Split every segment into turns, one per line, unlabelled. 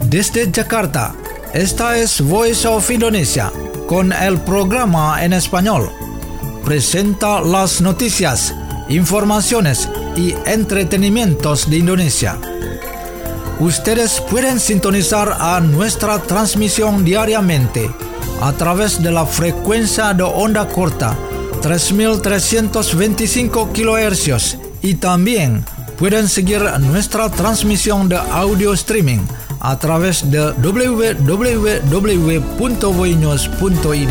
Desde Jakarta, esta es Voice of Indonesia, con el programa en español. Presenta las noticias, informaciones y entretenimientos de Indonesia. Ustedes pueden sintonizar a nuestra transmisión diariamente a través de la frecuencia de onda corta 3.325 kHz y también pueden seguir nuestra transmisión de audio streaming a través de www.voinews.id.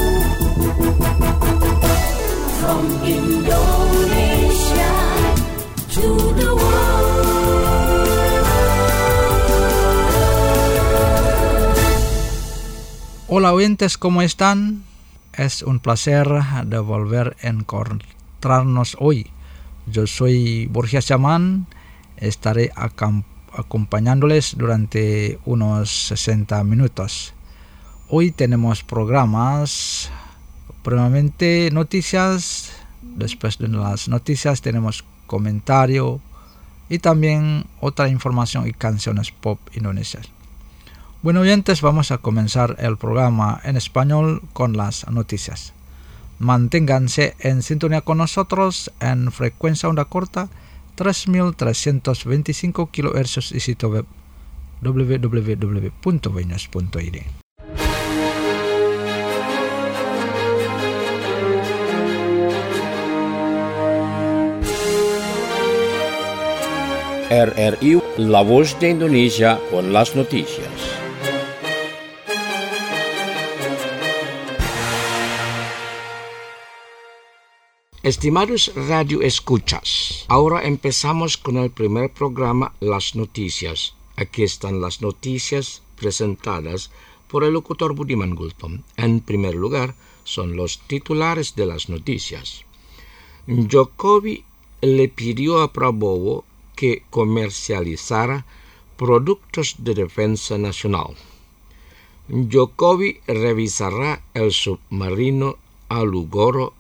From Indonesia to the world.
Hola oyentes, ¿cómo están? Es un placer de volver a encontrarnos hoy. Yo soy Borja Chaman, estaré acompañándoles durante unos 60 minutos. Hoy tenemos programas, primeramente noticias, después de las noticias tenemos comentario y también otra información y canciones pop indonesias. Bueno oyentes, vamos a comenzar el programa en español con las noticias. Manténganse en sintonía con nosotros en frecuencia onda corta 3.325 kHz y sitio web www.voinews.id.
RRI, La Voz de Indonesia con las noticias. Estimados radioescuchas, ahora empezamos con el primer programa, Las Noticias. Aquí están las noticias presentadas por el locutor Budiman Gultom. En primer lugar, son los titulares de las noticias. Jokowi le pidió a Prabowo que comercializara productos de defensa nacional. Jokowi revisará el submarino Alugoro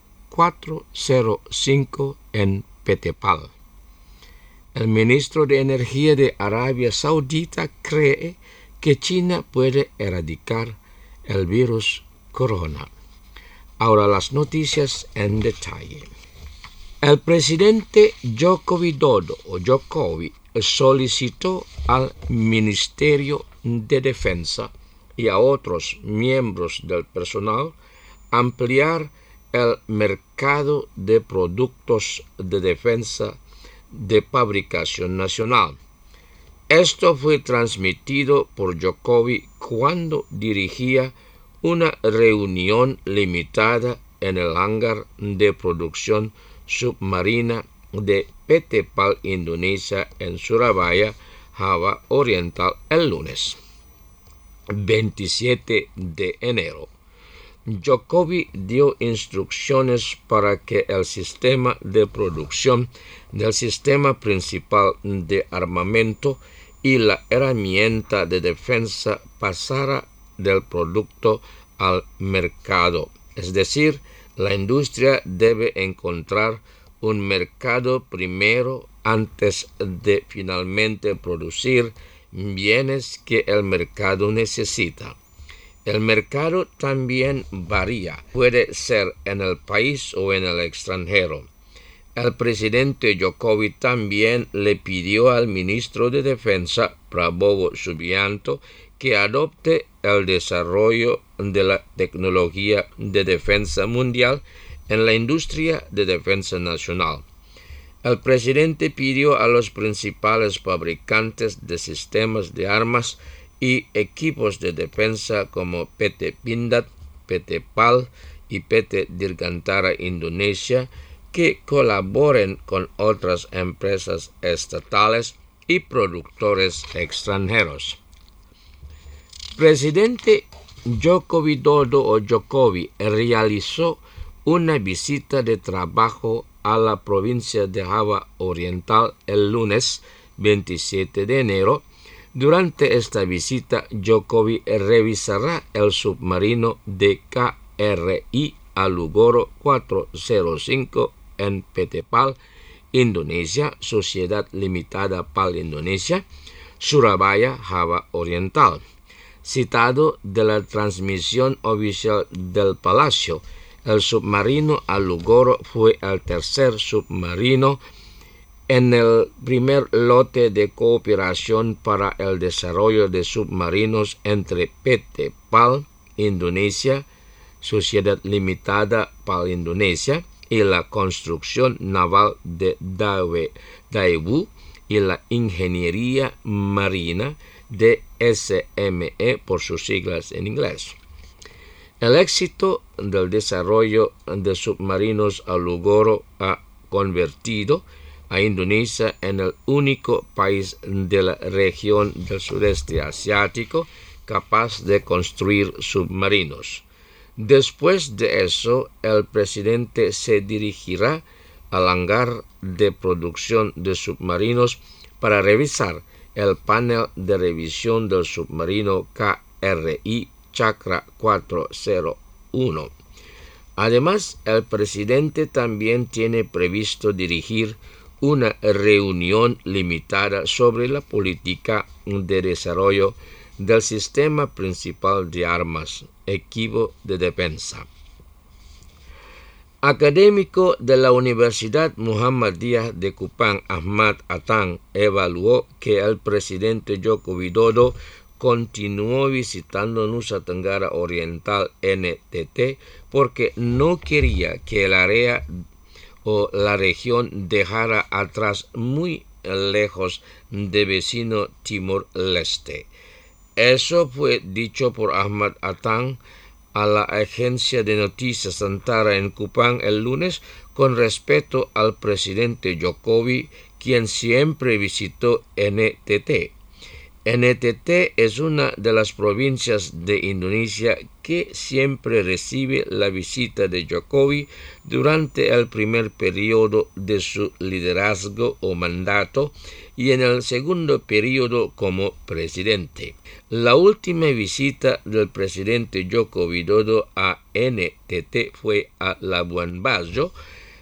405 en Petepal. El ministro de Energía de Arabia Saudita cree que China puede erradicar el virus corona. Ahora las noticias en detalle. El presidente Joko Widodo o Jokowi solicitó al Ministerio de Defensa y a otros miembros del personal ampliar el mercado de productos de defensa de fabricación nacional. Esto fue transmitido por Jokowi cuando dirigía una reunión limitada en el hangar de producción submarina de Petepal, Indonesia, en Surabaya, Java Oriental, el lunes 27 de enero. Jokowi dio instrucciones para que el sistema de producción del sistema principal de armamento y la herramienta de defensa pasara del producto al mercado. Es decir, la industria debe encontrar un mercado primero antes de finalmente producir bienes que el mercado necesita. El mercado también varía, puede ser en el país o en el extranjero. El presidente Jokowi también le pidió al ministro de Defensa, Prabowo Subianto, que adopte el desarrollo de la tecnología de defensa mundial en la industria de defensa nacional. El presidente pidió a los principales fabricantes de sistemas de armas y equipos de defensa como PT Pindad, PT PAL y PT Dirgantara Indonesia que colaboren con otras empresas estatales y productores extranjeros. Presidente Joko Widodo o Jokowi realizó una visita de trabajo a la provincia de Java Oriental el lunes 27 de enero. Durante esta visita, Jokowi revisará el submarino de KRI Alugoro 405 en Petepal, Indonesia, Sociedad Limitada PAL Indonesia, Surabaya, Java Oriental. Citado de la transmisión oficial del Palacio, el submarino Alugoro fue el tercer submarino en el primer lote de cooperación para el desarrollo de submarinos entre PT PAL, Indonesia, Sociedad Limitada PAL Indonesia, y la construcción naval de Daewoo y la ingeniería marina de SME por sus siglas en inglés. El éxito del desarrollo de submarinos Alugoro ha convertido a Indonesia en el único país de la región del sudeste asiático capaz de construir submarinos. Después de eso, el presidente se dirigirá al hangar de producción de submarinos para revisar el panel de revisión del submarino KRI Chakra 401. Además, el presidente también tiene previsto dirigir una reunión limitada sobre la política de desarrollo del sistema principal de armas, equipo de defensa. Académico de la Universidad Muhammadiyah de Kupang, Ahmad Atang, evaluó que el presidente Joko Widodo continuó visitando Nusa Tenggara Oriental NTT porque no quería que el área o la región dejara atrás muy lejos de vecino Timor-Leste. Eso fue dicho por Ahmad Atang a la agencia de noticias Antara en Kupang el lunes con respecto al presidente Jokowi, quien siempre visitó NTT. NTT es una de las provincias de Indonesia que siempre recibe la visita de Jokowi durante el primer periodo de su liderazgo o mandato y en el segundo periodo como presidente. La última visita del presidente Joko Widodo a NTT fue a Labuan Bajo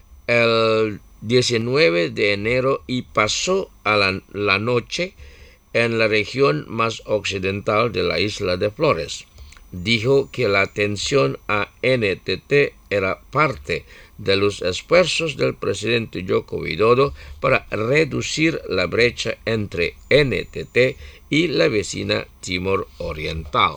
el 19 de enero y pasó a la noche en la región más occidental de la isla de Flores. Dijo que la atención a NTT era parte de los esfuerzos del presidente Joko Widodo para reducir la brecha entre NTT y la vecina Timor Oriental.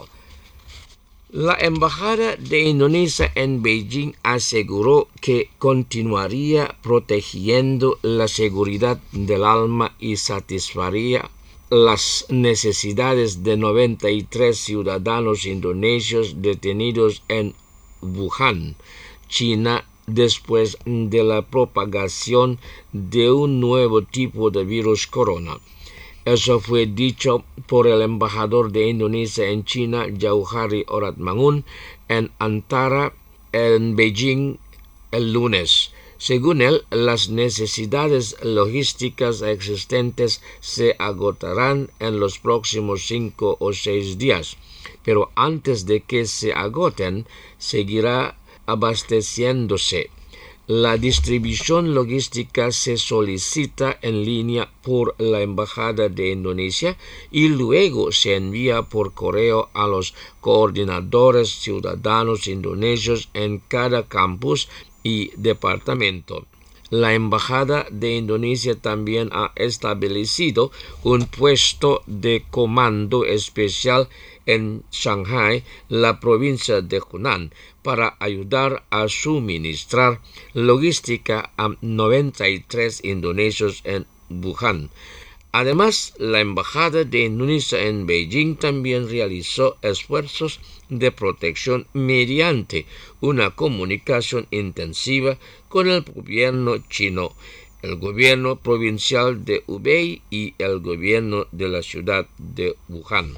La Embajada de Indonesia en Beijing aseguró que continuaría protegiendo la seguridad del alma y satisfaría las necesidades de 93 ciudadanos indonesios detenidos en Wuhan, China, después de la propagación de un nuevo tipo de virus corona. Eso fue dicho por el embajador de Indonesia en China, Jauhari Oratmangun, en Antara, en Beijing, el lunes. Según él, las necesidades logísticas existentes se agotarán en los próximos 5 o 6 días, pero antes de que se agoten, seguirá abasteciéndose. La distribución logística se solicita en línea por la Embajada de Indonesia y luego se envía por correo a los coordinadores ciudadanos indonesios en cada campus y departamento. La Embajada de Indonesia también ha establecido un puesto de comando especial en Shanghai, la provincia de Hunan, para ayudar a suministrar logística a 93 indonesios en Wuhan. Además, la Embajada de Indonesia en Beijing también realizó esfuerzos de protección mediante una comunicación intensiva con el gobierno chino, el gobierno provincial de Hubei y el gobierno de la ciudad de Wuhan.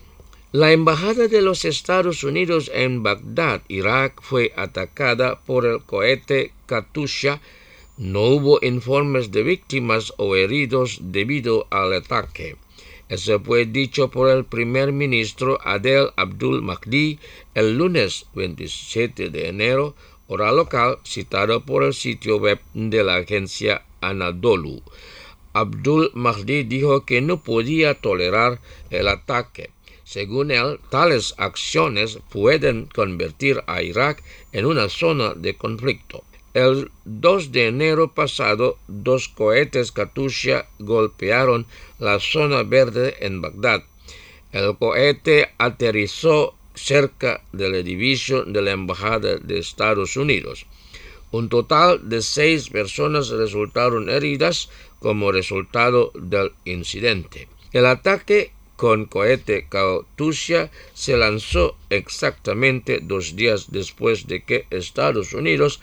La Embajada de los Estados Unidos en Bagdad, Irak, fue atacada por el cohete Katyusha. No hubo informes de víctimas o heridos debido al ataque. Eso fue dicho por el primer ministro Adel Abdul Mahdi el lunes 27 de enero, hora local, citado por el sitio web de la agencia Anadolu. Abdul Mahdi dijo que no podía tolerar el ataque. Según él, tales acciones pueden convertir a Irak en una zona de conflicto. El 2 de enero pasado, 2 cohetes Katyusha golpearon la zona verde en Bagdad. El cohete aterrizó cerca del edificio de la Embajada de Estados Unidos. Un total de 6 personas resultaron heridas como resultado del incidente. El ataque con cohete Katyusha se lanzó exactamente 2 días después de que Estados Unidos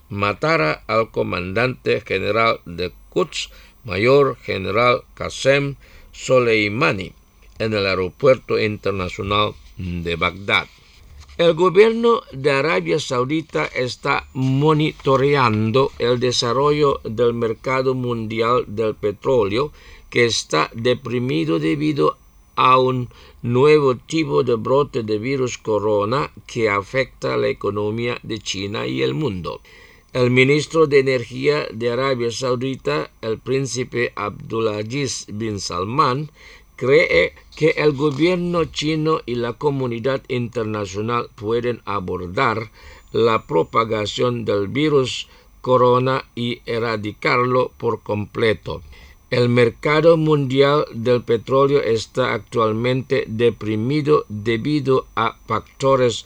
matara al comandante general de Quds, mayor general Qasem Soleimani, en el aeropuerto internacional de Bagdad. El gobierno de Arabia Saudita está monitoreando el desarrollo del mercado mundial del petróleo, que está deprimido debido a un nuevo tipo de brote de virus corona que afecta la economía de China y el mundo. El ministro de Energía de Arabia Saudita, el príncipe Abdulaziz bin Salman, cree que el gobierno chino y la comunidad internacional pueden abordar la propagación del virus corona y erradicarlo por completo. El mercado mundial del petróleo está actualmente deprimido debido a factores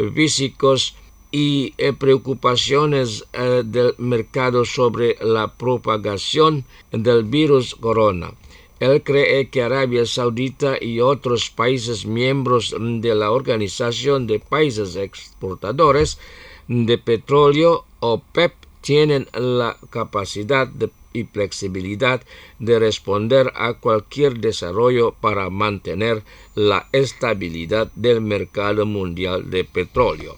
físicos y preocupaciones del mercado sobre la propagación del virus corona. Él cree que Arabia Saudita y otros países miembros de la Organización de Países Exportadores de Petróleo, OPEP, tienen la capacidad y flexibilidad de responder a cualquier desarrollo para mantener la estabilidad del mercado mundial de petróleo.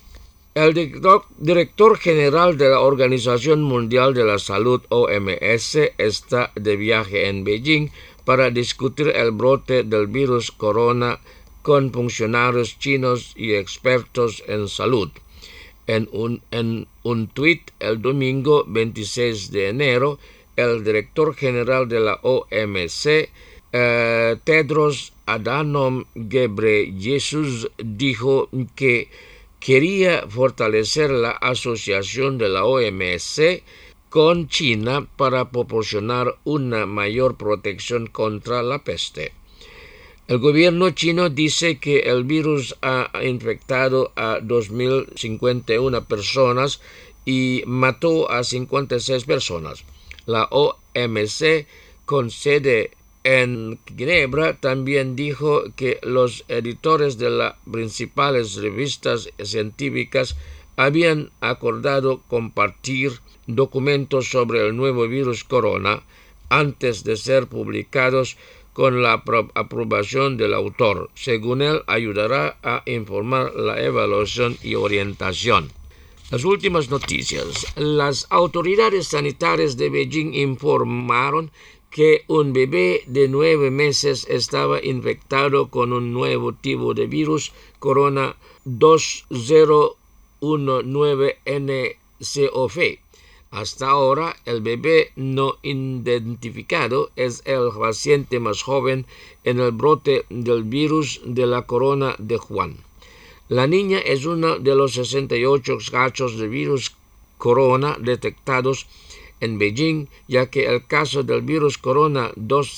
El director general de la Organización Mundial de la Salud, OMS, está de viaje en Beijing para discutir el brote del virus corona con funcionarios chinos y expertos en salud. En un tuit el domingo 26 de enero, el director general de la OMS, Tedros Adhanom Ghebreyesus, dijo que quería fortalecer la asociación de la OMS con China para proporcionar una mayor protección contra la peste. El gobierno chino dice que el virus ha infectado a 2.051 personas y mató a 56 personas. La OMS, con sede en Ginebra, también dijo que los editores de las principales revistas científicas habían acordado compartir documentos sobre el nuevo virus corona antes de ser publicados con la aprobación del autor. Según él, ayudará a informar la evaluación y orientación. Las últimas noticias. Las autoridades sanitarias de Beijing informaron que un bebé de 9 meses estaba infectado con un nuevo tipo de virus corona 2019-nCoV. Hasta ahora, el bebé no identificado es el paciente más joven en el brote del virus de la corona de Wuhan. La niña es uno de los 68 casos de virus corona detectados en Beijing, ya que el caso del virus corona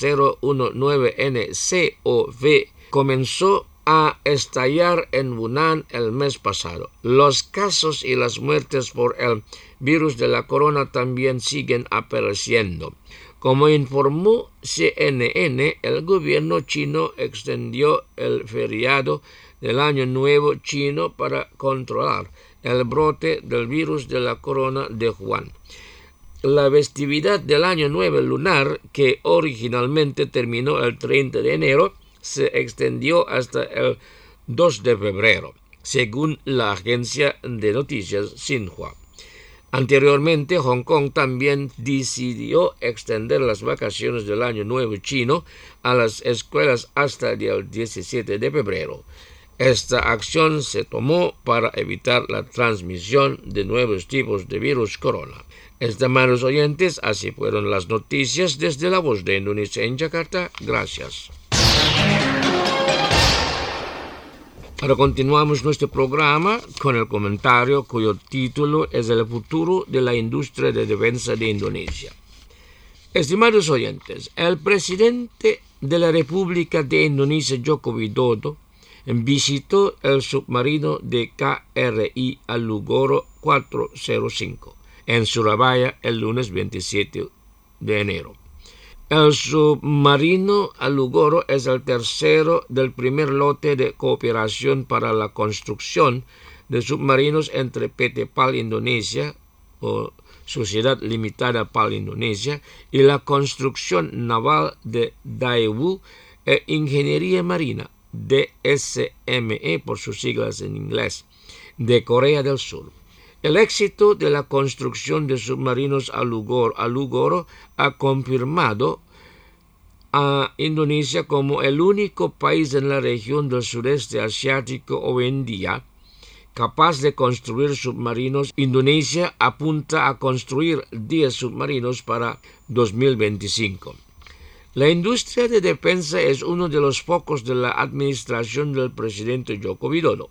2019-nCoV comenzó a estallar en Wuhan el mes pasado. Los casos y las muertes por el virus de la corona también siguen apareciendo. Como informó CNN, el gobierno chino extendió el feriado del Año Nuevo chino para controlar el brote del virus de la corona de Wuhan. La festividad del Año Nuevo lunar, que originalmente terminó el 30 de enero, se extendió hasta el 2 de febrero, según la agencia de noticias Xinhua. Anteriormente, Hong Kong también decidió extender las vacaciones del Año Nuevo chino a las escuelas hasta el 17 de febrero. Esta acción se tomó para evitar la transmisión de nuevos tipos de virus corona. Estimados oyentes, así fueron las noticias desde La Voz de Indonesia en Yakarta. Gracias. Ahora continuamos nuestro programa con el comentario cuyo título es El futuro de la industria de defensa de Indonesia. Estimados oyentes, el presidente de la República de Indonesia, Joko Widodo, visitó el submarino de KRI Alugoro 405 en Surabaya el lunes 27 de enero. El submarino Alugoro es el tercero del primer lote de cooperación para la construcción de submarinos entre PT PAL Indonesia o Sociedad Limitada PAL Indonesia y la construcción naval de Daewoo e Ingeniería Marina DSME por sus siglas en inglés, de Corea del Sur. El éxito de la construcción de submarinos Alugoro ha confirmado a Indonesia como el único país en la región del sureste asiático hoy en día capaz de construir submarinos. Indonesia apunta a construir 10 submarinos para 2025. La industria de defensa es uno de los focos de la administración del presidente Joko Widodo.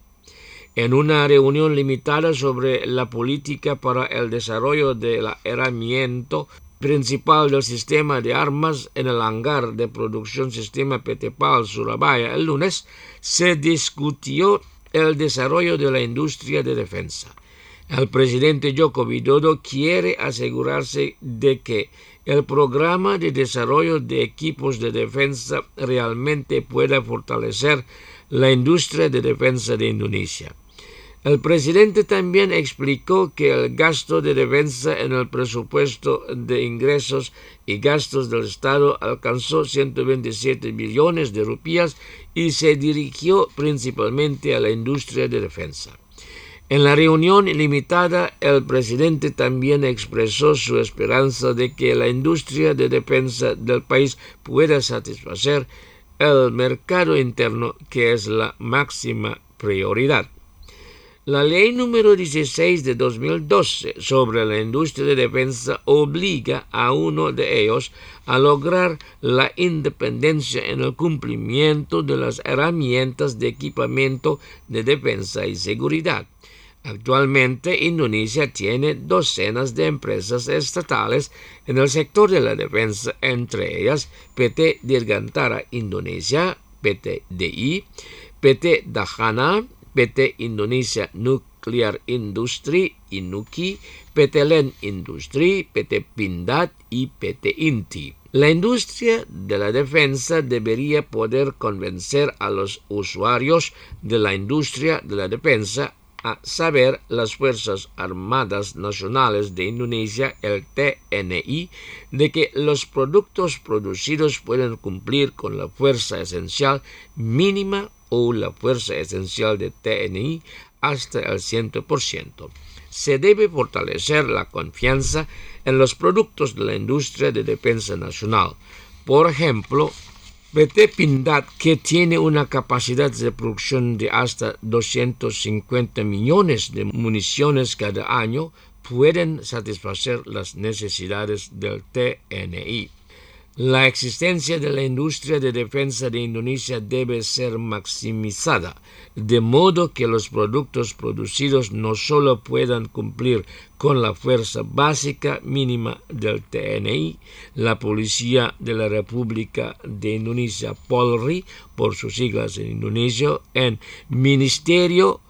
En una reunión limitada sobre la política para el desarrollo del herramienta principal del sistema de armas en el hangar de producción Sistema PT PAL Surabaya el lunes, se discutió el desarrollo de la industria de defensa. El presidente Joko Widodo quiere asegurarse de que el programa de desarrollo de equipos de defensa realmente pueda fortalecer la industria de defensa de Indonesia. El presidente también explicó que el gasto de defensa en el presupuesto de ingresos y gastos del Estado alcanzó 127 billones de rupias y se dirigió principalmente a la industria de defensa. En la reunión limitada, el presidente también expresó su esperanza de que la industria de defensa del país pueda satisfacer el mercado interno, que es la máxima prioridad. La ley número 16 de 2012 sobre la industria de defensa obliga a uno de ellos a lograr la independencia en el cumplimiento de las herramientas de equipamiento de defensa y seguridad. Actualmente, Indonesia tiene docenas de empresas estatales en el sector de la defensa, entre ellas PT Dirgantara Indonesia, PT DI, PT Dahana, PT Indonesia Nuclear Industry, INUKI, PT LEN Industry, PT Pindad y PT INTI. La industria de la defensa debería poder convencer a los usuarios de la industria de la defensa, a saber, las Fuerzas Armadas Nacionales de Indonesia, el TNI, de que los productos producidos pueden cumplir con la fuerza esencial mínima o la fuerza esencial de TNI hasta el 100%. Se debe fortalecer la confianza en los productos de la industria de defensa nacional. Por ejemplo, PT Pindad, que tiene una capacidad de producción de hasta 250 millones de municiones cada año, pueden satisfacer las necesidades del TNI. La existencia de la industria de defensa de Indonesia debe ser maximizada, de modo que los productos producidos no solo puedan cumplir con la fuerza básica mínima del TNI, la Policía de la República de Indonesia, Polri, por sus siglas en indonesio, en Ministerio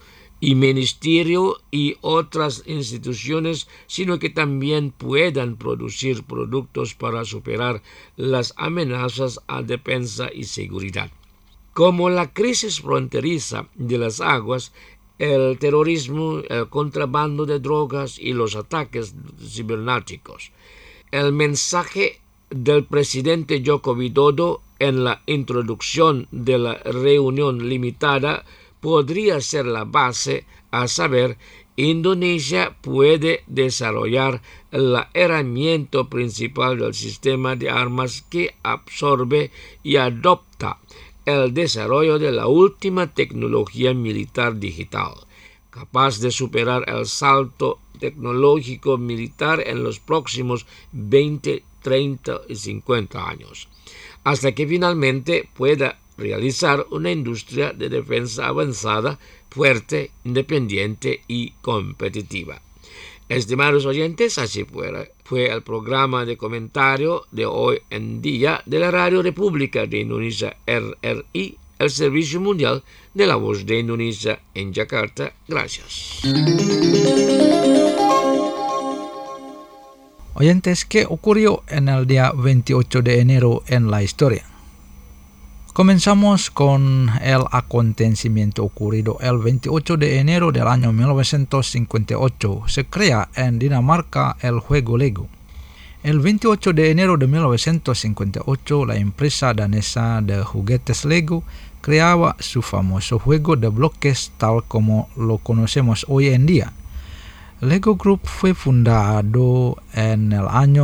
y otras instituciones, sino que también puedan producir productos para superar las amenazas a defensa y seguridad. Como la crisis fronteriza de las aguas, el terrorismo, el contrabando de drogas y los ataques cibernéticos. El mensaje del presidente Joko Widodo en la introducción de la reunión limitada podría ser la base, a saber, Indonesia puede desarrollar la herramienta principal del sistema de armas que absorbe y adopta el desarrollo de la última tecnología militar digital, capaz de superar el salto tecnológico militar en los próximos 20, 30 y 50 años, hasta que finalmente pueda realizar una industria de defensa avanzada, fuerte, independiente y competitiva. Estimados oyentes, así fue el programa de comentario de hoy en día de la Radio República de Indonesia, RRI, el Servicio Mundial de la Voz de Indonesia en Yakarta. Gracias.
Oyentes, ¿qué ocurrió en el día 28 de enero en la historia? Comenzamos con el acontecimiento ocurrido el 28 de enero del año 1958. Se crea en Dinamarca el juego Lego. El 28 de enero de 1958, la empresa danesa de juguetes Lego creaba su famoso juego de bloques tal como lo conocemos hoy en día. Lego Group fue fundado en el año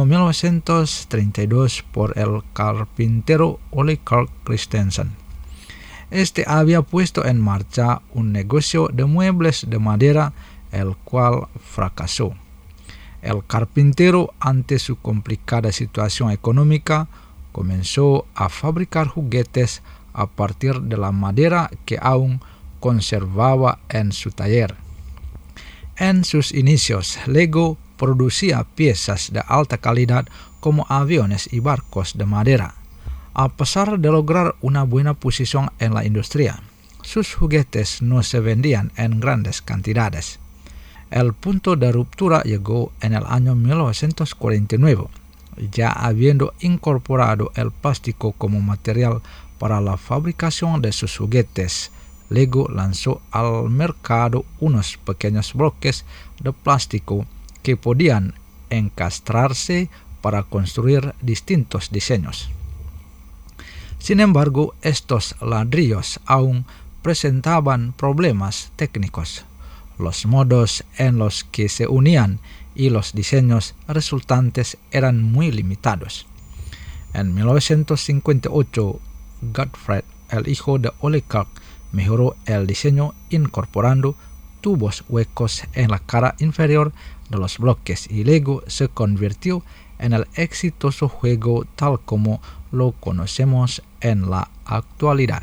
1932 por el carpintero Ole Kirk Christensen. Este había puesto en marcha un negocio de muebles de madera, el cual fracasó. El carpintero, ante su complicada situación económica, comenzó a fabricar juguetes a partir de la madera que aún conservaba en su taller. En sus inicios, Lego producía piezas de alta calidad como aviones y barcos de madera. A pesar de lograr una buena posición en la industria, sus juguetes no se vendían en grandes cantidades. El punto de ruptura llegó en el año 1949, ya habiendo incorporado el plástico como material para la fabricación de sus juguetes. Lego lanzó al mercado unos pequeños bloques de plástico que podían encastrarse para construir distintos diseños. Sin embargo, estos ladrillos aún presentaban problemas técnicos. Los modos en los que se unían y los diseños resultantes eran muy limitados. En 1958, Gottfried, el hijo de Ole Kirk, mejoró el diseño incorporando tubos huecos en la cara inferior de los bloques y Lego se convirtió en el exitoso juego tal como lo conocemos en la actualidad.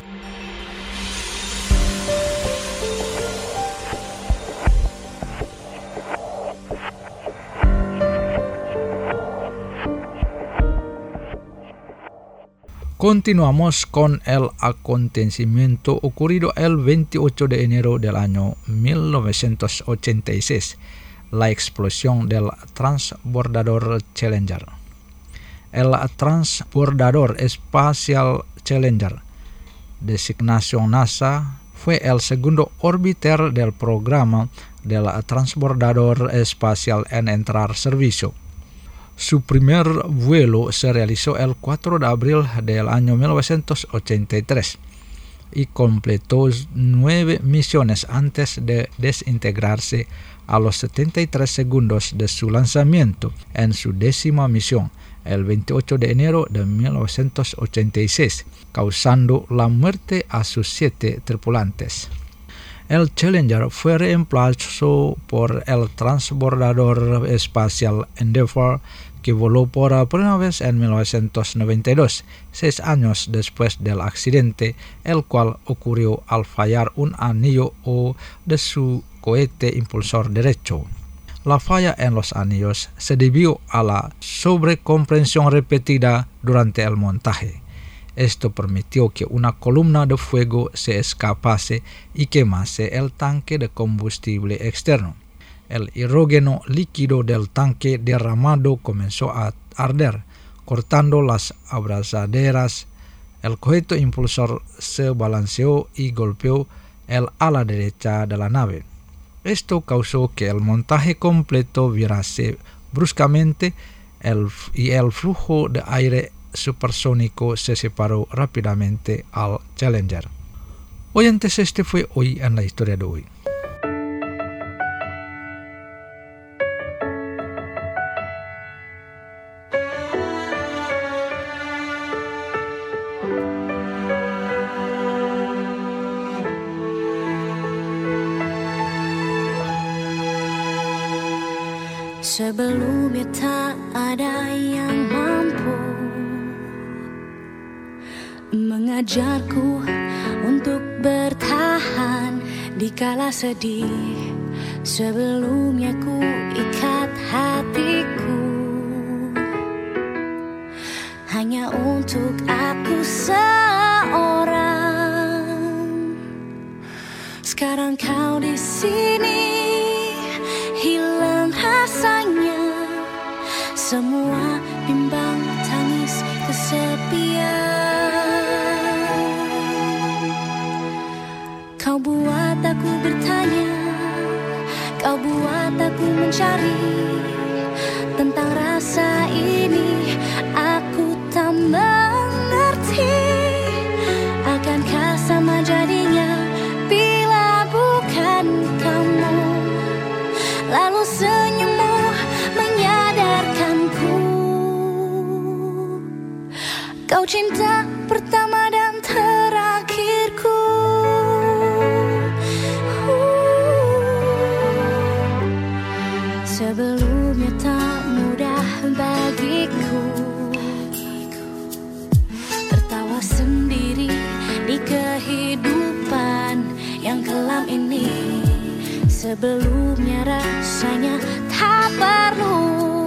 Continuamos con el acontecimiento ocurrido el 28 de enero del año 1986, la explosión del transbordador Challenger. El transbordador espacial Challenger, designación NASA, fue el segundo orbiter del programa del transbordador espacial en entrar servicio. Su primer vuelo se realizó el 4 de abril del año 1983 y completó 9 misiones antes de desintegrarse a los 73 segundos de su lanzamiento en su 10ª misión, el 28 de enero de 1986, causando la muerte a sus 7 tripulantes. El Challenger fue reemplazado por el transbordador espacial Endeavour, que voló por primera vez en 1992, 6 años después del accidente, el cual ocurrió al fallar un anillo de su cohete impulsor derecho. La falla en los anillos se debió a la sobrecompresión repetida durante el montaje. Esto permitió que una columna de fuego se escapase y quemase el tanque de combustible externo. El hidrógeno líquido del tanque derramado comenzó a arder, cortando las abrazaderas. El cohete impulsor se balanceó y golpeó el ala derecha de la nave. Esto causó que el montaje completo virase bruscamente y el flujo de aire supersónico se separó rápidamente al Challenger. Oyentes, este fue hoy en la historia de hoy.
Sebelumnya tak ada yang mampu mengajarku untuk bertahan di kala sedih. Sebelumnya ku ikat hatiku hanya untuk aku seorang. Sekarang kau di sini, hilang rasanya semua bimbang tangis kesepian. Kau buat aku bertanya, kau buat aku mencari tentang rasa ini. Aku tak mengerti, akankah sama jadinya bila bukan kamu. Lalu senyummu menyadarkanku, kau cinta pertama dan terakhirku. Sebelumnya tak mudah bagiku tertawa sendiri di kehidupan yang kelam ini. Sebelumnya rasanya tak perlu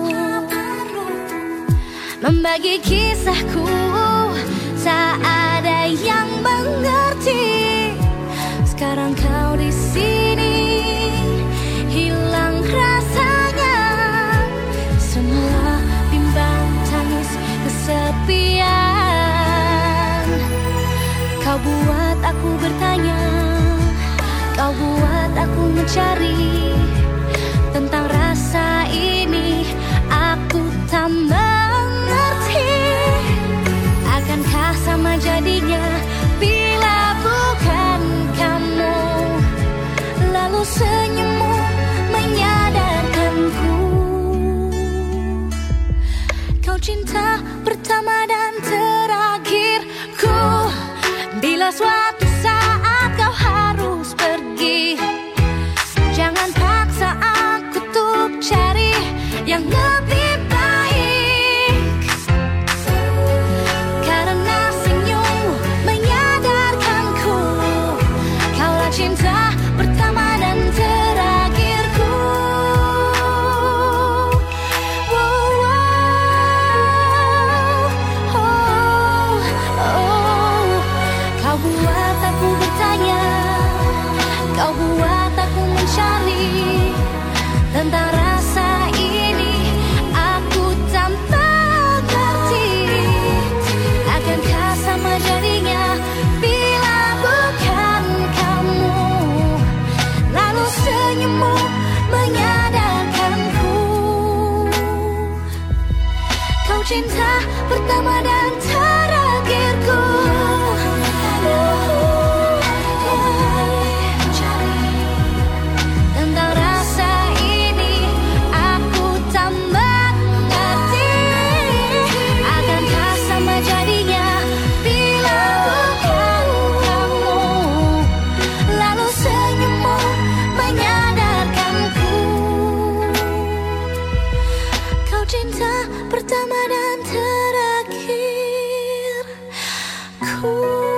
membagi kisahku, tak ada yang mengerti. Sekarang kau di sini, hilang rasanya semua bimbang tangis kesepian. Kau buat aku bertanya, kau buat aku mencari tentang rasa ini. Aku tak mengerti, akankah sama jadinya bila bukan kamu. Lalu senyummu menyadarkanku, kau cinta pertama dan terakhirku. Bila suatu saat kau harus pergi, jangan paksa aku untuk cari yang lebih baik. Karena senyummu menyadarkanku, kaulah cinta pertama dan terakhirku. Wow, wow, oh, oh. Kau buat aku bertanya, kau buat aku mencari tentang rasa ini. Aku tak mengerti, akankah sama jadinya bila bukan kamu. Lalu senyummu menyadarkanku, kau cinta pertama dan terakhirku. Tentang rasa ini aku tak mengerti, akankah sama jadinya bila bukan kamu. Lalu senyummu menyadarkanku, kau cinta pertama dan terakhirku.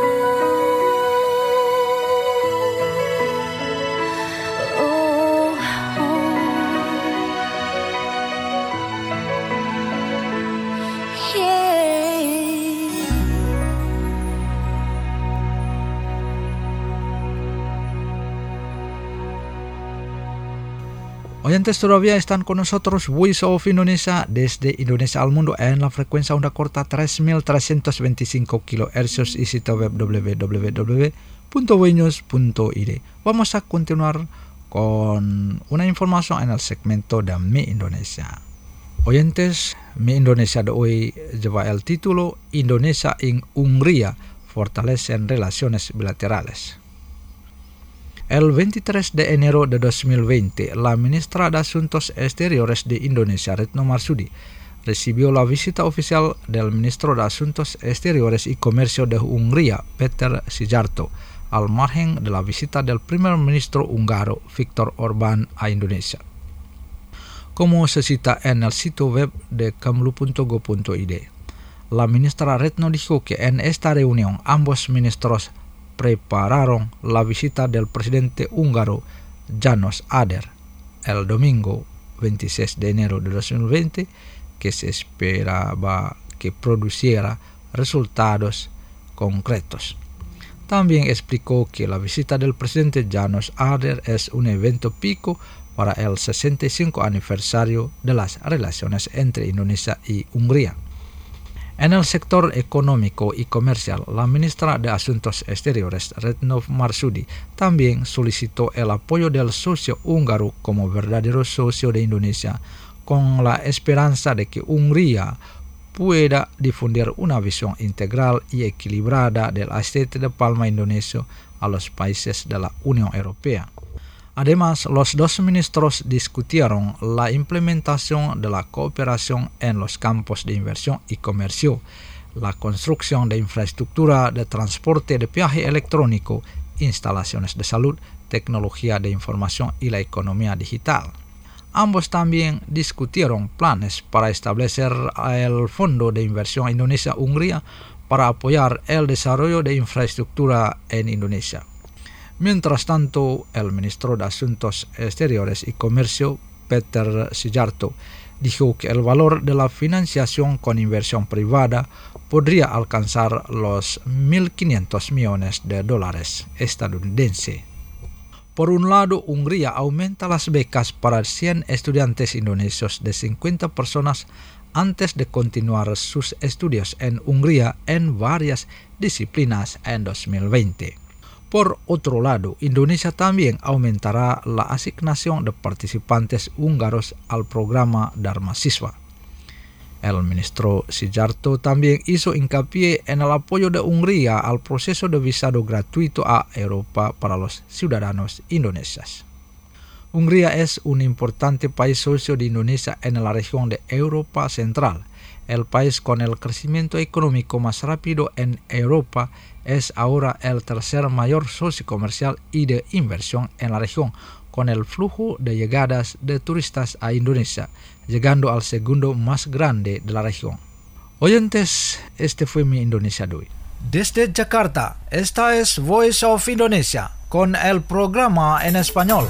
Oyentes todavía están con nosotros Voice of Indonesia desde Indonesia al mundo en la frecuencia onda corta 3325 kHz y sitio web www.voinews.id. Vamos a continuar con una información en el segmento de Mi Indonesia. Oyentes, Mi Indonesia de hoy lleva el título Indonesia en Hungría fortalecen relaciones bilaterales. El 23 de enero de 2020, la ministra de Asuntos Exteriores de Indonesia, Retno Marsudi, recibió la visita oficial del ministro de Asuntos Exteriores y Comercio de Hungría, Peter Sijarto, al margen de la visita del primer ministro húngaro, Viktor Orbán, a Indonesia. como se cita en el sitio web de kemlu.go.id. La ministra Retno dijo que en esta reunión ambos ministros prepararon la visita del presidente húngaro János Áder el domingo 26 de enero de 2020, que se esperaba que produciera resultados concretos. También explicó que la visita del presidente János Áder es un evento pico para el 65 aniversario de las relaciones entre Indonesia y Hungría. En el sector económico y comercial, la ministra de Asuntos Exteriores, Retno Marsudi, también solicitó el apoyo del socio húngaro como verdadero socio de Indonesia, con la esperanza de que Hungría pueda difundir una visión integral y equilibrada del aceite de palma indonesio a los países de la Unión Europea. Además, los dos ministros discutieron la implementación de la cooperación en los campos de inversión y comercio, la construcción de infraestructura de transporte de peaje electrónico, instalaciones de salud, tecnología de información y la economía digital. Ambos también discutieron planes para establecer el Fondo de Inversión Indonesia-Hungría para apoyar el desarrollo de infraestructura en Indonesia. Mientras tanto, el ministro de Asuntos Exteriores y Comercio, Peter Sijarto, dijo que el valor de la financiación con inversión privada podría alcanzar los 1.500 millones de dólares estadounidenses. Por un lado, Hungría aumenta las becas para 100 estudiantes indonesios de 50 personas antes de continuar sus estudios en Hungría en varias disciplinas en 2020. Por otro lado, Indonesia también aumentará la asignación de participantes húngaros al programa Dharma Siswa. El ministro Sijarto también hizo hincapié en el apoyo de Hungría al proceso de visado gratuito a Europa para los ciudadanos indonesios. Hungría es un importante país socio de Indonesia en la región de Europa Central. El país con el crecimiento económico más rápido en Europa es ahora el tercer mayor socio comercial y de inversión en la región, con el flujo de llegadas de turistas a Indonesia, llegando al segundo más grande de la región. Oyentes, este fue mi Indonesia de hoy. Desde Jakarta, esta es Voice of Indonesia, con el programa en español.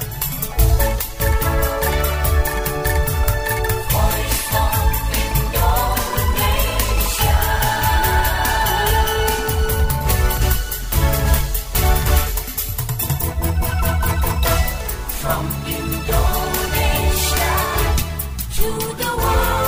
From Indonesia to the world.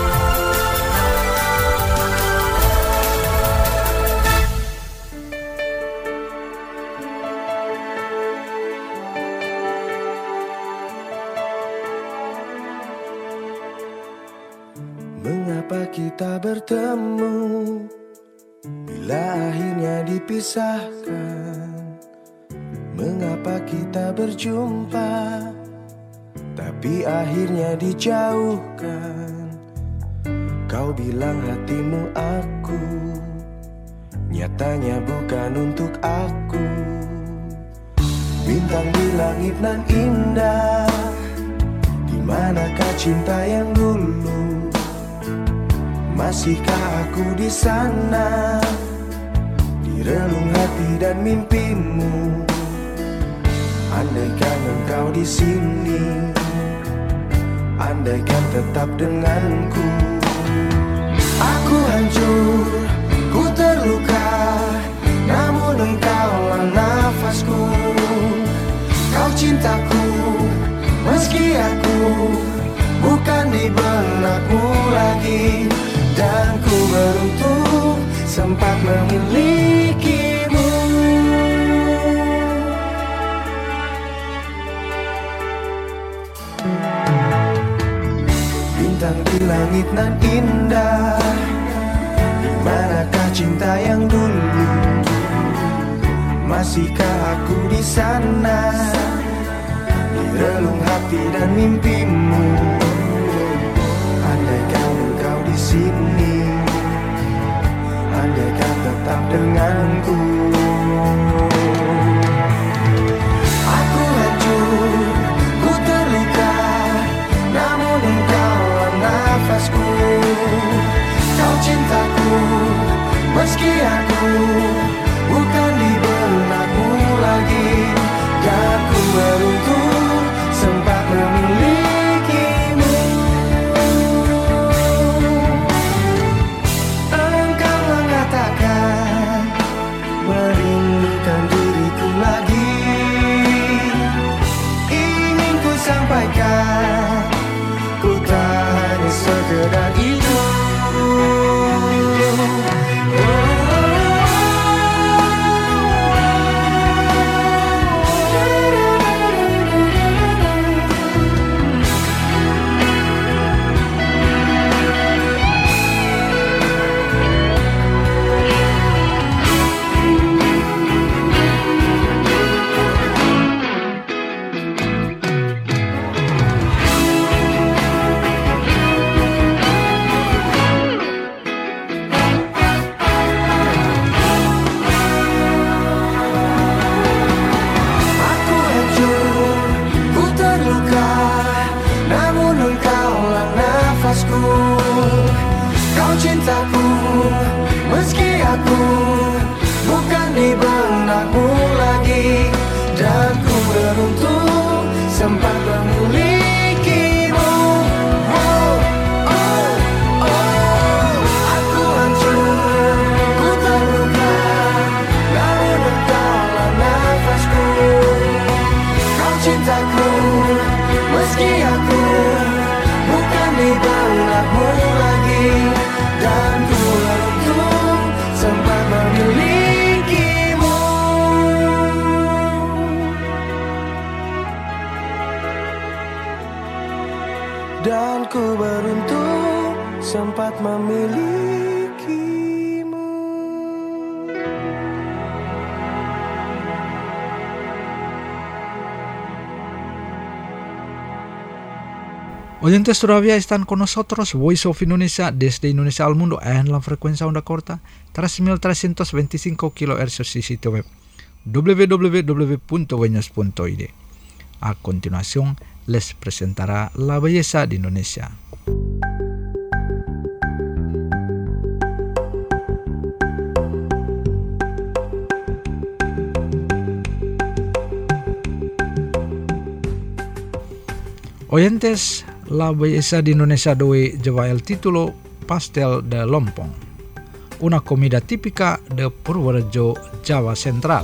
Mengapa kita bertemu bila akhirnya dipisahkan? Mengapa kita berjumpa tapi akhirnya dijauhkan? Kau bilang hatimu aku, nyatanya bukan untuk aku. Bintang di langit nan indah, di manakah cinta yang dulu? Masihkah aku di sana, di relung hati dan mimpimu? Andaikan engkau di sini, andaikan tetap denganku. Aku hancur, ku terluka, namun engkaulah nafasku. Kau cintaku, meski aku bukan di benakmu lagi. Dan ku beruntung sempat memilikimu. Bintang di langit nan indah, di manakah cinta yang dulu? Masihkah aku di sana, di relung hati dan mimpimu? Andaikan engkau di sini, andaikan tetap denganku. Aku hancur, ku terluka, namun nafasku. Kau cintaku, meski aku bukan di benakmu lagi. Dan ku beruntung sempat memilikimu. Engkau mengatakan merindukan diriku lagi. Ingin ku sampaikan, ku tak hanya sekedar itu. Kau cintaku, meski aku bukan di benakmu lagi. Dan ku beruntung sempat memilikimu. Oh, oh, oh. Aku hancur, ku terluka, namun engkaulah nafasku. Kau cintaku, meski aku bukan di benakmu lagi. Dan ku beruntung sempat memilikimu. Dan ku beruntung sempat memilikimu.
Oyentes todavía están con nosotros, Voice of Indonesia desde Indonesia al mundo en la frecuencia onda corta 3.325 kHz y sitio web www.buenos.id. A continuación les presentará la belleza de Indonesia. Oyentes, la belleza de Indonesia de hoy lleva el título Pastel de Lompong, una comida típica de Purworejo, Java Central.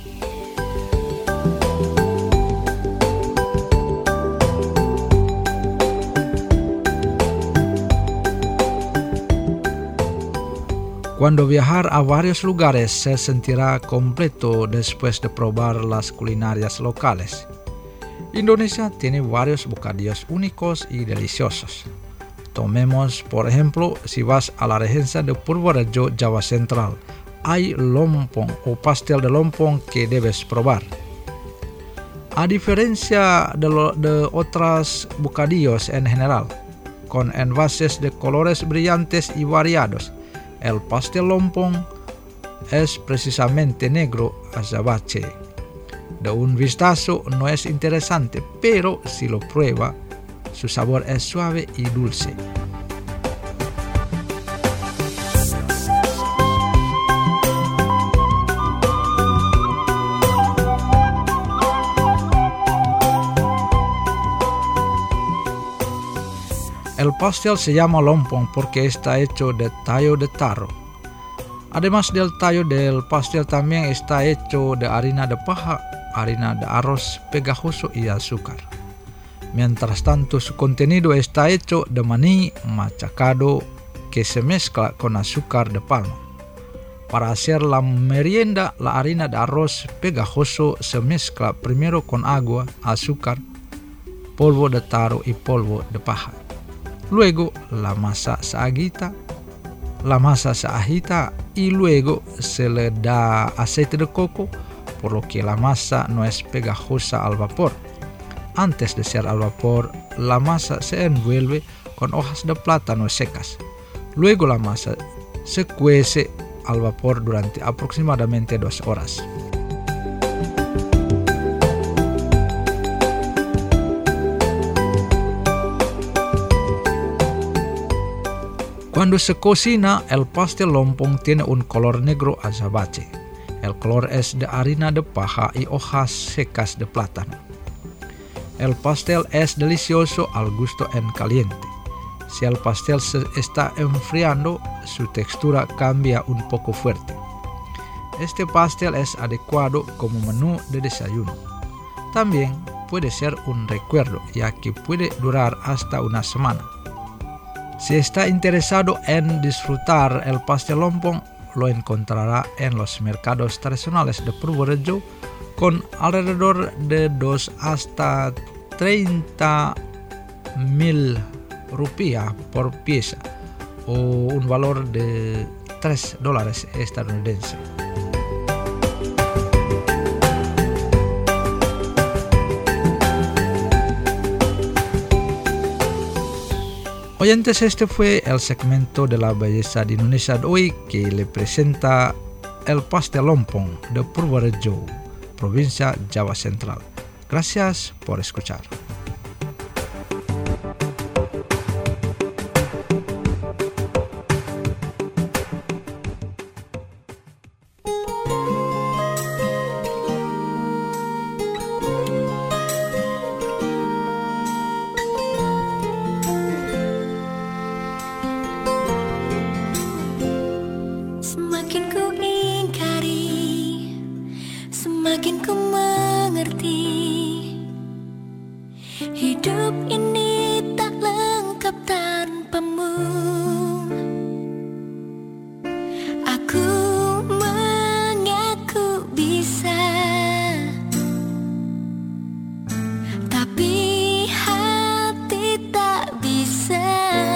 Cuando viajar a varios lugares se sentirá completo después de probar las culinarias locales. Indonesia tiene varios bocadillos únicos y deliciosos. Tomemos, por ejemplo, si vas a la regencia de Purworejo, Java Central, hay lompong o pastel de lompong que debes probar. A diferencia de otros bocadillos en general, con envases de colores brillantes y variados, el pastel lompong es precisamente negro azabache. De un vistazo no es interesante, pero si lo prueba, su sabor es suave y dulce. El pastel se llama lompong porque está hecho de tallo de taro. Además del tallo del pastel también está hecho de harina de paja, harina de arroz pegajoso y azúcar. Mientras tanto, su contenido está hecho de maní machacado que se mezcla con azúcar de palma. Para hacer la merienda, la harina de arroz pegajoso se mezcla primero con agua, azúcar, polvo de taro y polvo de paja. Luego la masa se agita y luego se le da aceite de coco, por lo que la masa no es pegajosa al vapor. Antes de ser al vapor, la masa se envuelve con hojas de plátano secas. Luego la masa se cuece al vapor durante aproximadamente 2 horas. Cuando se cocina, el pastel lompong tiene un color negro azabache. El color es de harina de paja y hojas secas de plátano. El pastel es delicioso al gusto en caliente. Si el pastel se está enfriando, su textura cambia un poco fuerte. Este pastel es adecuado como menú de desayuno. También puede ser un recuerdo, ya que puede durar hasta una semana. Si está interesado en disfrutar el pastel lompong, lo encontrará en los mercados tradicionales de Purworejo con alrededor de 2 hasta 30.000 rupiah por pieza o un valor de $3 estadounidenses. Oyentes, este fue el segmento de la belleza de Indonesia de hoy que le presenta el pastel lompong de Purworejo, provincia Java Central. Gracias por escuchar.
Semakin ku ingkari, semakin ku mengerti. Hidup ini tak lengkap tanpamu. Aku mengaku bisa, tapi hati tak bisa.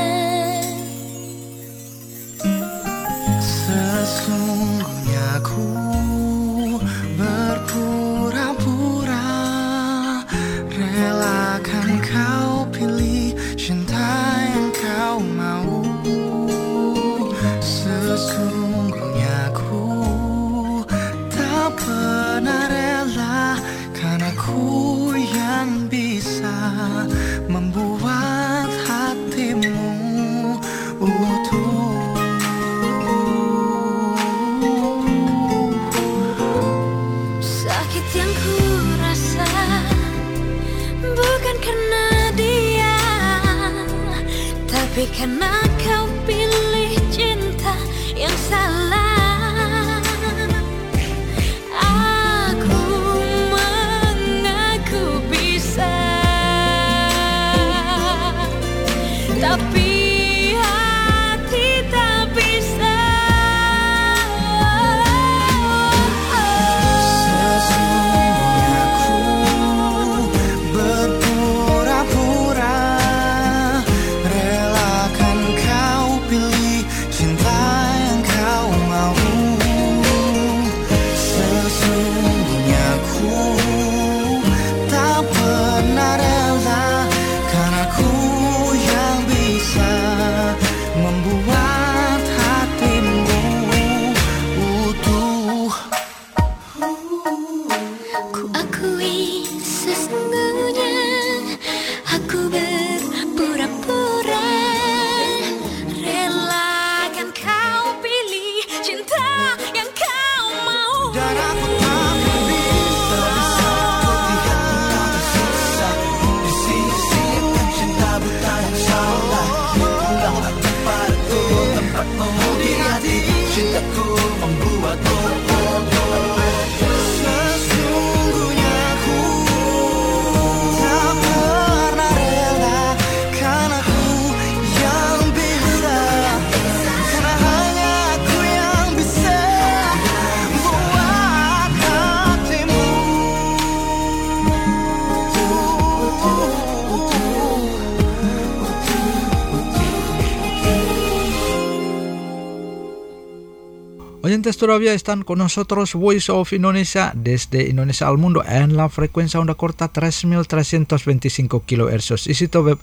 Sesungguhnya ku berpura-pura, relakan kau pilih cinta yang kau mau. Sesungguhnya ku tak pernah rela, karena ku yang bisa membuat hatimu utuh.
Sakit yang ku rasa bukan karena dia, tapi karena kau pilih cinta yang salah. Aku mengaku bisa, tapi hati tak bisa.
Sesungguhnya ku berpura-pura, relakan kau pilih cinta yang kau mau. Sesungguhnya ku tak pernah rela, karena ku yang bisa membuat hatimu utuh.
Ku akui sesungguhnya aku berpura-pura, relakan kau pilih cinta yang kau mau.
Dan aku takkan bisa melihat kau tersisa di sisi cinta buta yang salah. Pulanglah tempatku, tempatmu di hati, cintaku membuatmu. Sesungguhnya ku tak pernah rela, karena ku yang bisa, karena hanya aku yang bisa buat hatimu
Oyentes, todavía están con nosotros Voice of Indonesia desde Indonesia al mundo en la frecuencia onda corta 3325 kHz y sitio web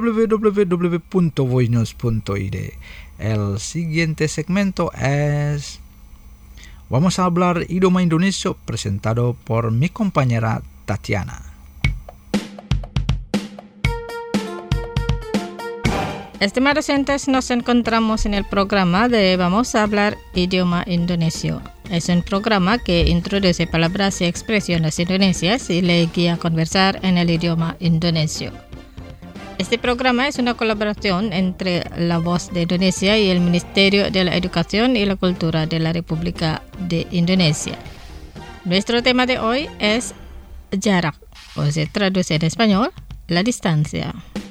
www.voinews.id. El siguiente segmento es Vamos a hablar idioma indonesio, presentado por mi compañera Tatiana.
Estimados oyentes, nos encontramos en el programa de Vamos a hablar idioma indonesio. Es un programa que introduce palabras y expresiones indonesias y le guía a conversar en el idioma indonesio. Este programa es una colaboración entre La Voz de Indonesia y el Ministerio de la Educación y la Cultura de la República de Indonesia. Nuestro tema de hoy es jarak, o se traduce en español, la distancia.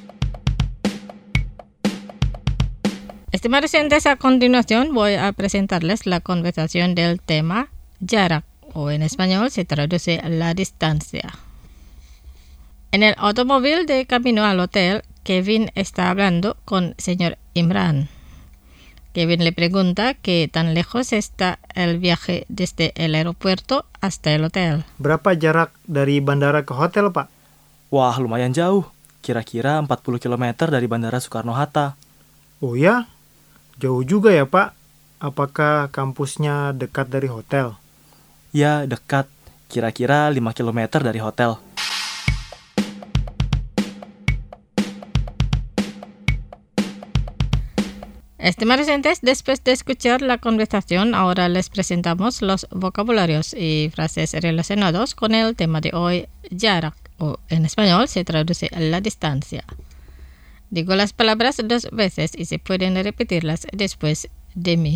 Estimados oyentes, a continuación voy a presentarles la conversación del tema jarak, o en español se traduce la distancia. En el automóvil de camino al hotel, Kevin está hablando con señor Imran. Kevin le pregunta qué tan lejos está el viaje desde el aeropuerto hasta el hotel.
Berapa jarak dari bandara ke hotel, Pak?
Wah, lumayan jauh. Kira-kira 40 km dari Bandara Soekarno-Hatta.
Oh ya? Jauh juga ya, Pak. Apakah kampusnya dekat dari hotel?
Ya, dekat. Kira-kira 5 km dari hotel.
Estimados oyentes, después de escuchar la conversación, ahora les presentamos los vocabularios y frases relacionados con el tema de hoy, jarak, o en español se traduce la distancia. Digo las palabras 2 veces y se pueden repetirlas después de mí.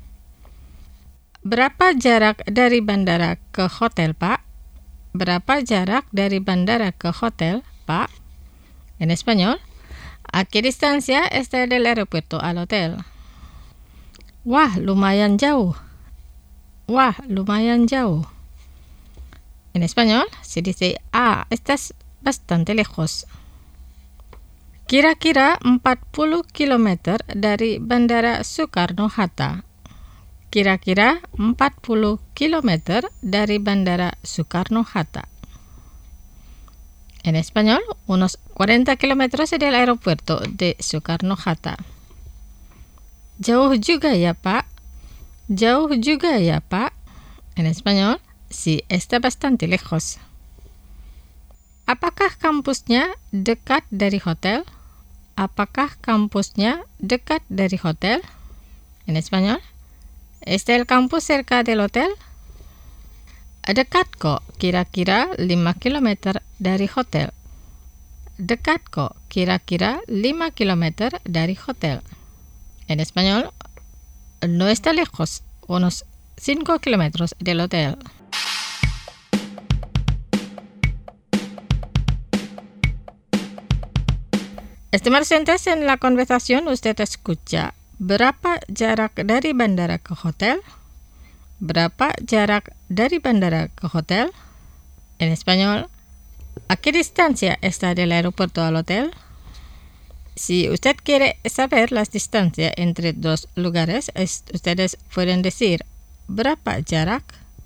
Berapa jarak dari bandara ke hotel, Pak? Berapa jarak dari bandara ke hotel, Pak? En español, ¿a qué distancia está del aeropuerto al hotel? Wah, lumayan jauh. Wah, lumayan jauh. En español se dice, estás bastante lejos. Kira-kira 40 km dari Bandara Soekarno-Hatta. Kira-kira 40 km dari Bandara Soekarno-Hatta. En español, unos 40 kilómetros del aeropuerto de Soekarno-Hatta. Jauh juga ya, Pak. Jauh juga ya, Pak. En español, sí, está bastante lejos. Apakah kampusnya dekat dari hotel? Apakah kampusnya dekat dari hotel? En español, ¿está el campus cerca del hotel? Dekat kok, kira-kira 5 km dari hotel. Dekat kok, kira-kira 5 km dari hotel. En español, no está lejos, unos 5 kilómetros del hotel. Estimados oyentes, en la conversación usted escucha berapa jarak dari bandara ke hotel. Berapa jarak dari bandara ke hotel? En español, ¿a qué distancia está del aeropuerto al hotel? Si usted quiere saber las distancias entre 2 lugares, ustedes pueden decir berapa jarak,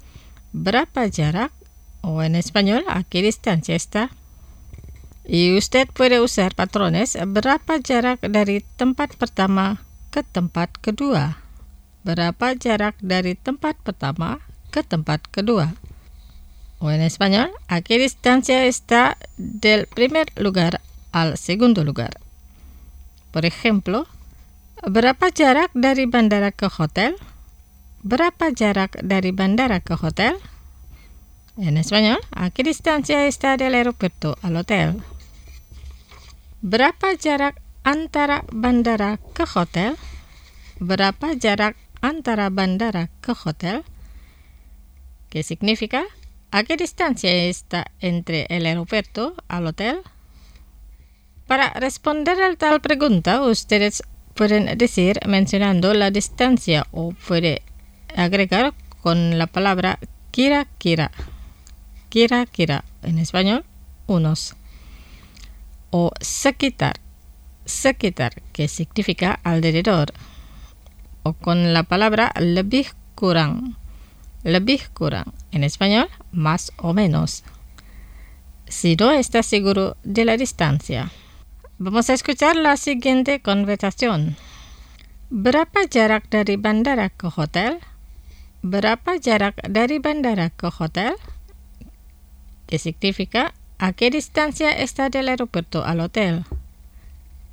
o en español, ¿a qué distancia está? Y usted puede usar patrones berapa jarak dari tempat pertama ke tempat kedua. Berapa jarak dari tempat pertama ke tempat kedua. O en español, ¿a qué distancia está del primer lugar al segundo lugar? Por ejemplo, berapa jarak dari bandara ke hotel? Berapa jarak dari bandara ke hotel? En español, ¿a qué distancia está del aeropuerto al hotel? Berapa jarak antara bandara ke hotel? Berapa jarak antara bandara ke hotel? ¿Qué significa? ¿A qué distancia está entre el aeropuerto al hotel? Para responder a tal pregunta, ustedes pueden decir mencionando la distancia o puede agregar con la palabra kira-kira. Kira-kira, en español, unos. O sekitar, que significa alrededor. O con la palabra lebih kurang, en español, más o menos. Si no está seguro de la distancia. Vamos a escuchar la siguiente conversación. Berapa jarak dari bandara ke hotel? Berapa jarak dari bandara ke hotel? ¿Qué significa? ¿A qué distancia está del aeropuerto al hotel?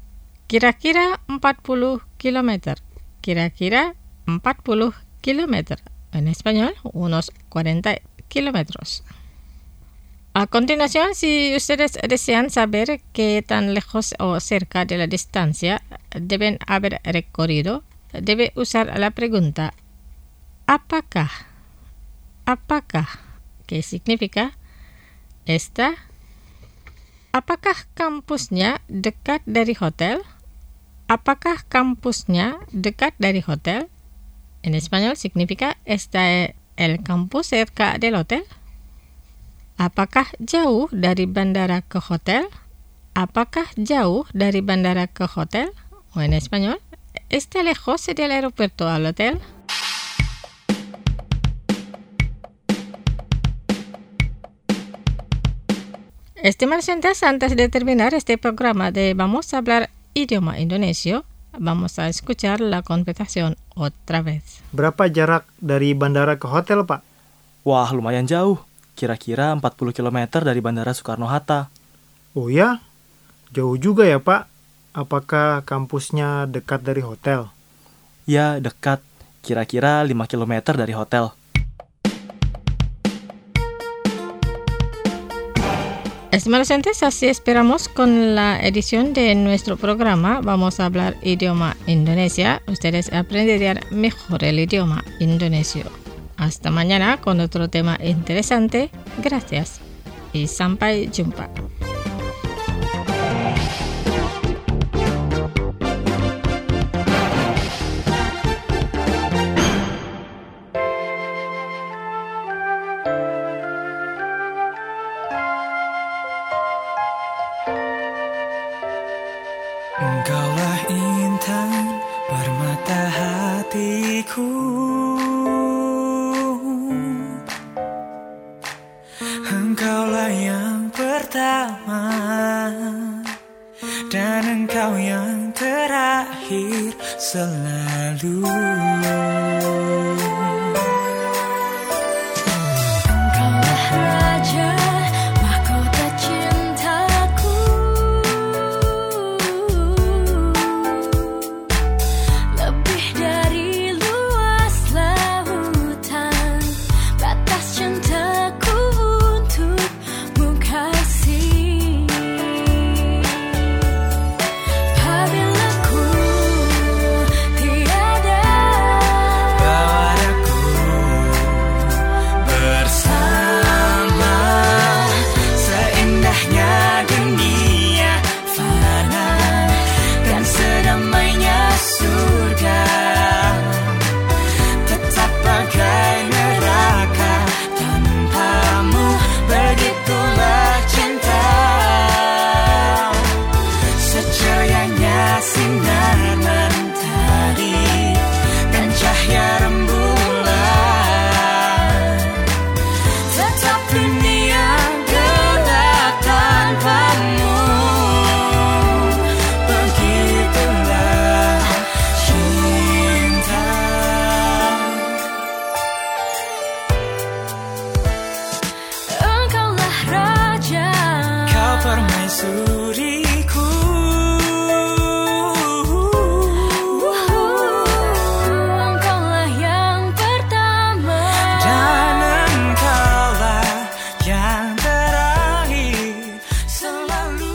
Kira-kira 40 kilómetros. Kira-kira 40 kilómetros. En español, unos 40 kilómetros. A continuación, si ustedes desean saber qué tan lejos o cerca de la distancia deben haber recorrido, debe usar la pregunta ¿apakah? ¿Apakah? ¿Qué significa? Esta. Apakah kampusnya dekat dari hotel? Apakah kampusnya dekat dari hotel? En español significa ¿está el campus cerca del hotel? Apakah jauh dari bandara ke hotel? Apakah jauh dari bandara ke hotel? O en español, ¿está lejos del aeropuerto al hotel? Estimados oyentes, antes de terminar este programa de Vamos a hablar idioma indonesio, vamos a escuchar la conversación otra vez.
Berapa jarak dari bandara ke hotel, Pak?
Wah, lumayan jauh. Kira-kira 40 km dari Bandara Soekarno-Hatta.
Oh ya? Jauh juga ya, Pak? Apakah kampusnya dekat dari hotel?
Ya, dekat. Kira-kira 5 km dari hotel.
Estimados oyentes, así esperamos con la edición de nuestro programa Vamos a hablar idioma Indonesia. Ustedes aprenderán mejor el idioma indonesio. Hasta mañana con otro tema interesante. Gracias y sampai jumpa.
Engkaulah intan permata hatiku, engkaulah yang pertama dan engkau yang terakhir selalu.
Engkaulah raja mahkota cintaku, lebih dari luas lautan, batas cintaku untukmu kasih. Apabila ku tiada,
Bawa aku bersama, seindahnya dunia fana dan sedamainya surga, tetap bagai neraka tanpamu, begitulah cinta. Secerianya sinar mentari dan cahaya rembulan, tetap dunia gelap tanpamu, begitulah cinta.
engkaulah raja,
Kau permaisuriku,
engkaulah yang pertama
dan engkaulah yang terakhir selalu.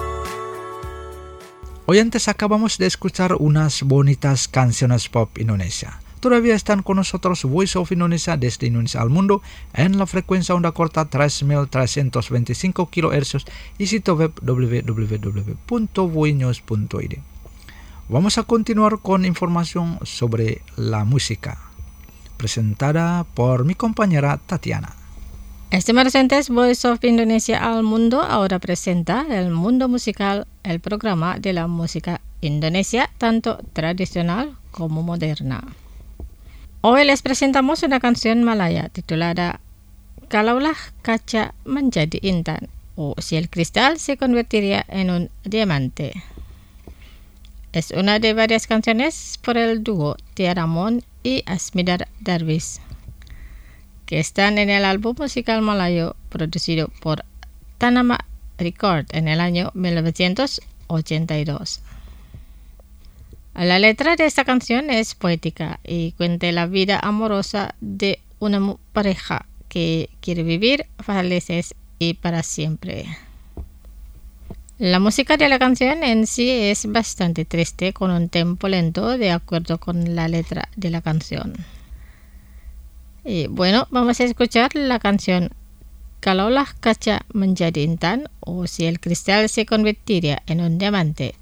Oyentes, acabamos de escuchar unas bonitas canciones pop Indonesia. Todavía están con nosotros Voice of Indonesia desde Indonesia al mundo en la frecuencia onda corta 3.325 kHz y sitio web www.voinews.id. Vamos a continuar con información sobre la música, presentada por mi compañera Tatiana.
Estimados oyentes, Voice of Indonesia al mundo ahora presenta el mundo musical, el programa de la música Indonesia, tanto tradicional como moderna. Hoy les presentamos una canción Malaya titulada Kalaulah kaca menjadi intan, o si el cristal se convertiría en un diamante. Es una de varias canciones por el dúo Tia Ramon y Asmidar Darwis, que están en el álbum musical malayo producido por Tanama Record en el año 1982. La letra de esta canción es poética y cuenta la vida amorosa de una pareja que quiere vivir felices y para siempre. La música de la canción en sí es bastante triste, con un tempo lento de acuerdo con la letra de la canción. Y bueno, vamos a escuchar la canción Kalaulah Kaca Menjadi Intan, o Si el cristal se convertiría en un diamante,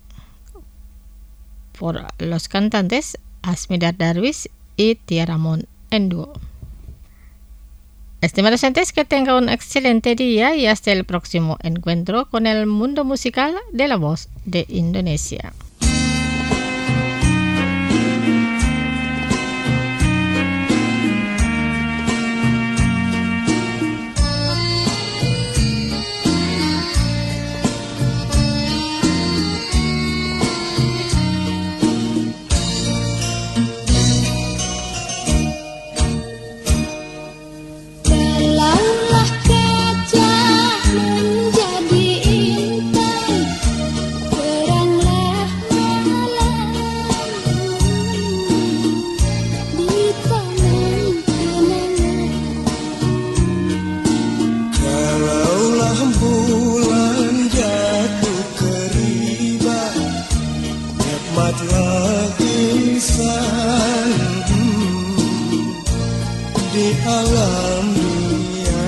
por los cantantes Asmita Darwish y Tia Ramon en dúo. Estimados oyentes, que tengan un excelente día y hasta el próximo encuentro con el mundo musical de la voz de Indonesia.
Kalaulah kaca menjadi intan, teranglah malam di taman kenangan.
Kalaulah bulan jatuh ke riba, nikmatlah insan di alam dunia.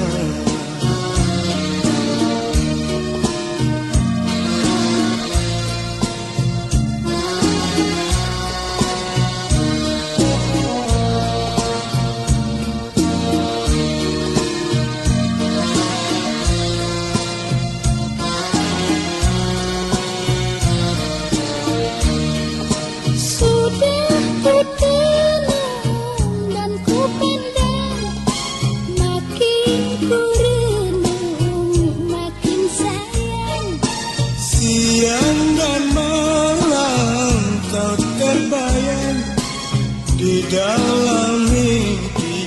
Sudah ku tenang dan ku pendam, makin ku renung, makin sayang.
Siang dan malam kau terbayang, di dalam mimpi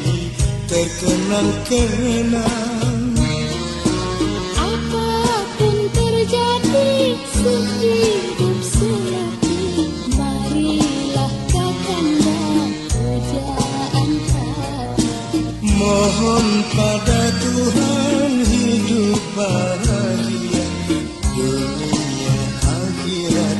terkenang-kenang.
Apapun terjadi sehidup selagi, marilah kakanda pujaan hati.
Mohon pada Tuhan hidup bahagia dunia akhirat.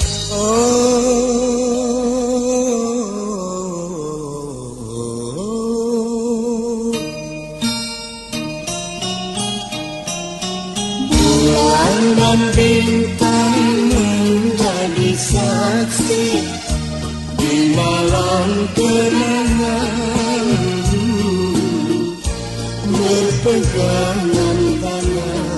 Bulan dan bintang menjadi saksi di malam kenangan, berpegangan tangan.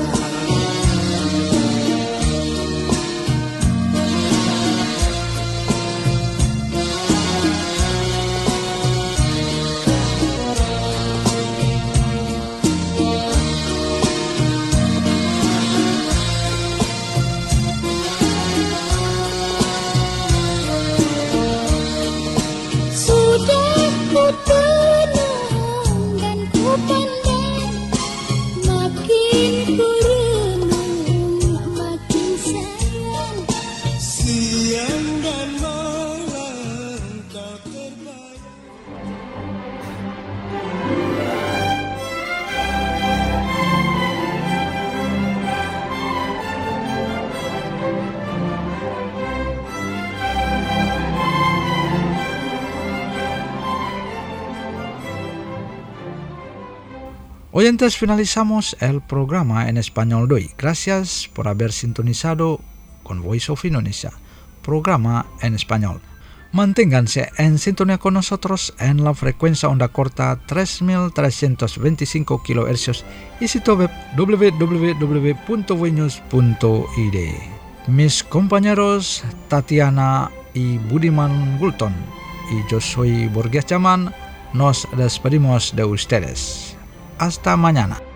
Sudah ku tenang dan ku pandang, makin ku renung, makin sayang.
Siang dan malam kau terbayang.
Oyentes, finalizamos el programa en español de hoy. Gracias por haber sintonizado con Voice of Indonesia, programa en español. Manténganse en sintonía con nosotros en la frecuencia onda corta 3325 kHz y sitio web www.voinews.id. Mis compañeros Tatiana y Budiman Gulton y yo soy Borges Chaman, nos despedimos de ustedes. Hasta mañana.